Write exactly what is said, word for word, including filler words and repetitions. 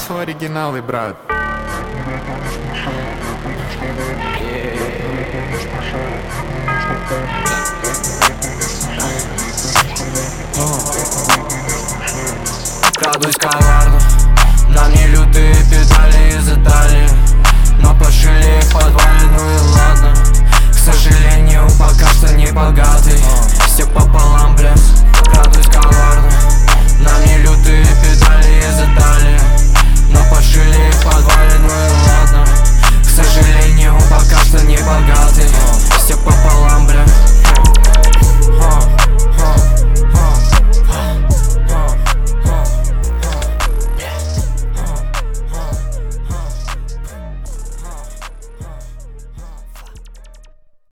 Все оригиналы, брат. Крадусь коварно, на мне лютые педали из Италии, но пожалей в подвале, ну и ладно. К сожалению, пока что не богатый, все пополам, бля.